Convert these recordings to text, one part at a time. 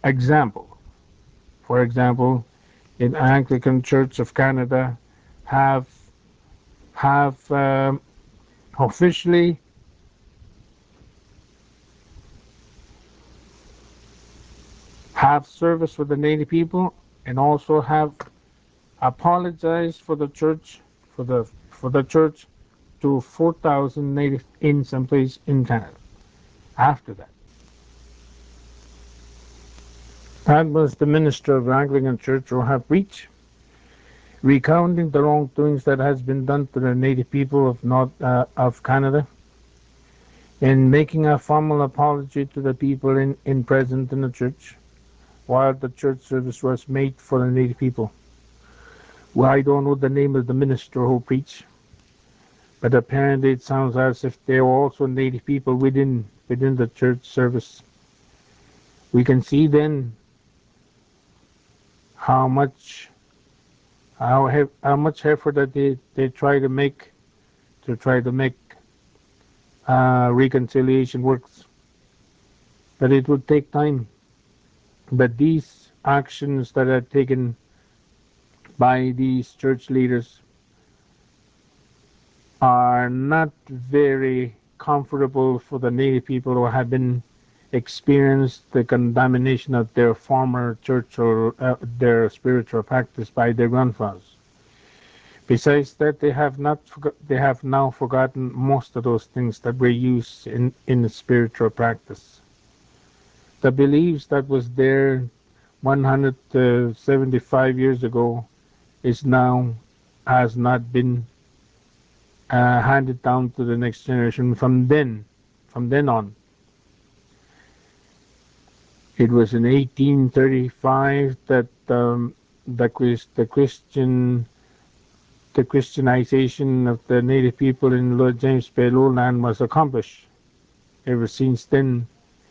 example. For example, in Anglican Church of Canada, have have officially have service with the Native people, and also have apologized for the church for the church to 4,000 Native in some place in Canada. After that, that was the minister of the Anglican Church who have preached, recounting the wrongdoings that has been done to the Native people of North of Canada, and making a formal apology to the people in present in the church, while the church service was made for the Native people. Well, I don't know the name of the minister who preached, but apparently it sounds as if there were also Native people within the church service. We can see then how much how much effort that they try to make reconciliation works, but it would take time. But these actions that are taken by these church leaders are not very comfortable for the Native people who have been experienced the contamination of their former church or their spiritual practice by their grandfathers. Besides that, they have now forgotten most of those things that were used in the spiritual practice. The beliefs that was there 175 years ago is now has not been handed down to the next generation. From then on, it was in 1835 that the Christianization of the Native people in Lord James Bay lowland was accomplished. Ever since then,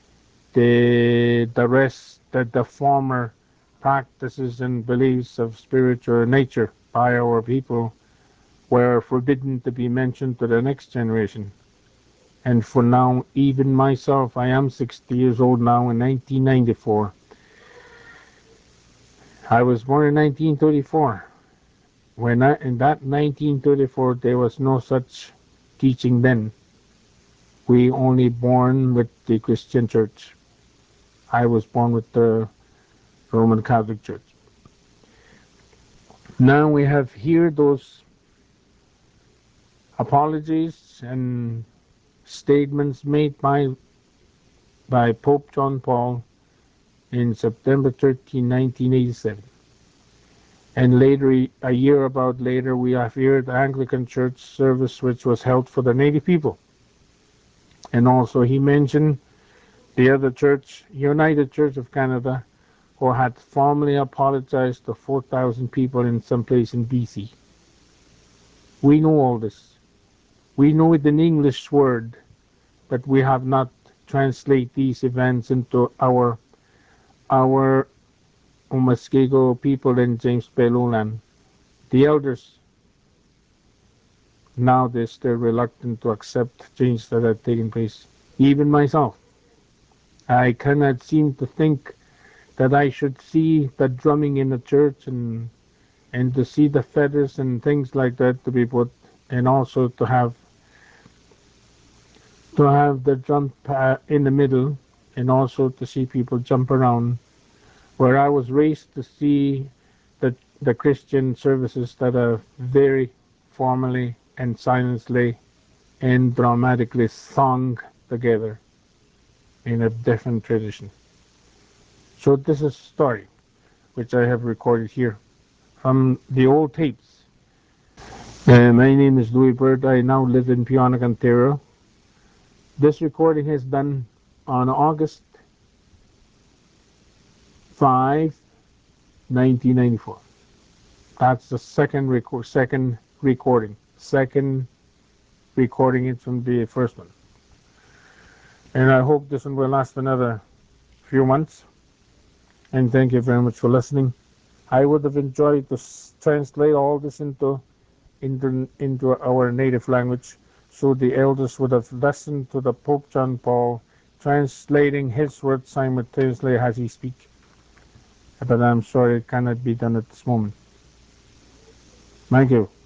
the former practices and beliefs of spiritual nature by our people were forbidden to be mentioned to the next generation. And for now, even myself, I am 60 years old now in 1994. I was born in 1934. In that 1934, there was no such teaching then. We only born with the Christian Church. I was born with the Roman Catholic Church. Now we have here those apologies and statements made by Pope John Paul in September 13, 1987. And later, a year about later, we have here the Anglican Church service which was held for the Native people. And also he mentioned the other church, United Church of Canada, who had formally apologized to 4,000 people in some place in BC. We know all this. We know it in English word, but we have not translate these events into our Muskego people in James Bay lowland. The elders, now they're still reluctant to accept changes that have taken place. Even myself, I cannot seem to think that I should see the drumming in the church and to see the feathers and things like that to be put, and also to have the jump in the middle, and also to see people jump around. Where I was raised to see the Christian services that are very formally and silently and dramatically sung together in a different tradition. So this is a story which I have recorded here from the old tapes. My name is Louis Bird. I now live in Pionk, Ontario. This recording is done on August 5, 1994. That's the second recording. Second recording it from the first one. And I hope this one will last another few months. And thank you very much for listening. I would have enjoyed to translate all this into our native language, so the elders would have listened to the Pope John Paul translating his words simultaneously as he speaks. but I'm sorry it cannot be done at this moment. Thank you.